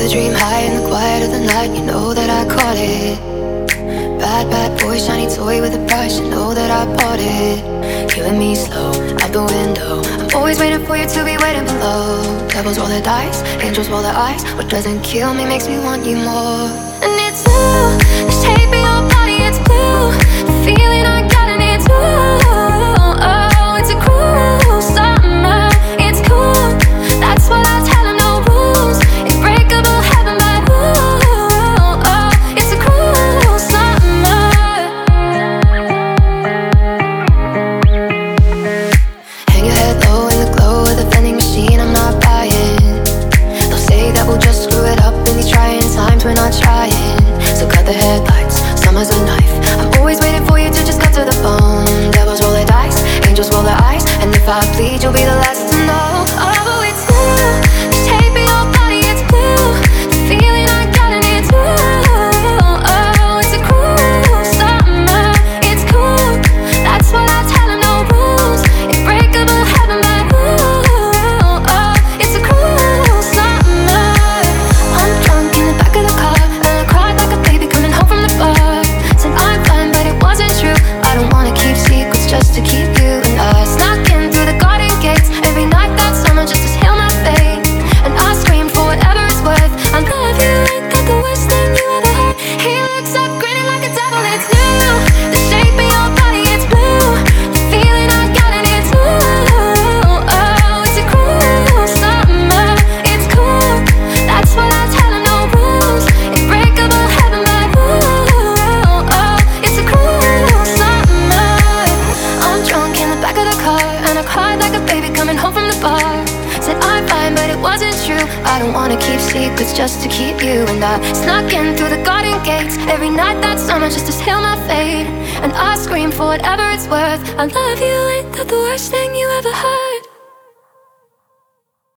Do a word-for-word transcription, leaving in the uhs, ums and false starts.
the dream high in the quiet of the night. You know that I caught it. Bad, bad boy, shiny toy with a price. You know that I bought it. Killing me slow, out the window. I'm always waiting for you to be waiting below. Devils roll their dice, angels roll their eyes. What doesn't kill me makes me want you more. And it's you, the shape of your body, it's blue. The feeling I got and it's ooh. Oh, it's a cruel summer, it's cool. That's what I tell him, no rules. It's breakable heaven, but ooh, oh, it's a cruel summer. Hang your head low in the glow of the vending machine, I'm not buying. They'll say that we'll just screw it up in these trying times, we're not trying. So cut the headlights, summer's a knife. I'm always waiting for you to just cut to the bone. Devils roll their dice, angels roll their eyes. And if I bleed, you'll be the last to know. Oh, it's you, the shape of your body, it's blue. The feeling I got and it's ooh. Oh, it's a cruel summer, it's cool. That's what I tell him, no rules. It's breakable heaven, but ooh, oh, it's a cruel summer. I'm drunk in the back of the car, and I cried like a baby coming home from the bar. Said I'm fine, but it wasn't true. I don't wanna keep secrets just to keep you and I. Snuck in through the garden gates every night that summer just to heal my fate. And I screamed for whatever it's worth. I love you, ain't that the worst thing you ever heard? He looks up grinning like a devil, it's you. The shape of your body, it's blue. The feeling I got and it's ooh. Oh, it's a cruel summer, it's cool. That's what I tell him, no rules. It's breakable heaven, but ooh, oh, it's a cruel summer. I'm drunk in the back of the car, and I cried like a baby coming home from the bar. Said I'm fine, but it wasn't true. I don't wanna keep secrets just to keep you and I. Snuck in through the garden gates every night that summer just to heal my fate. And I screamed for whatever it's worth. I love you, ain't that the worst thing you ever heard?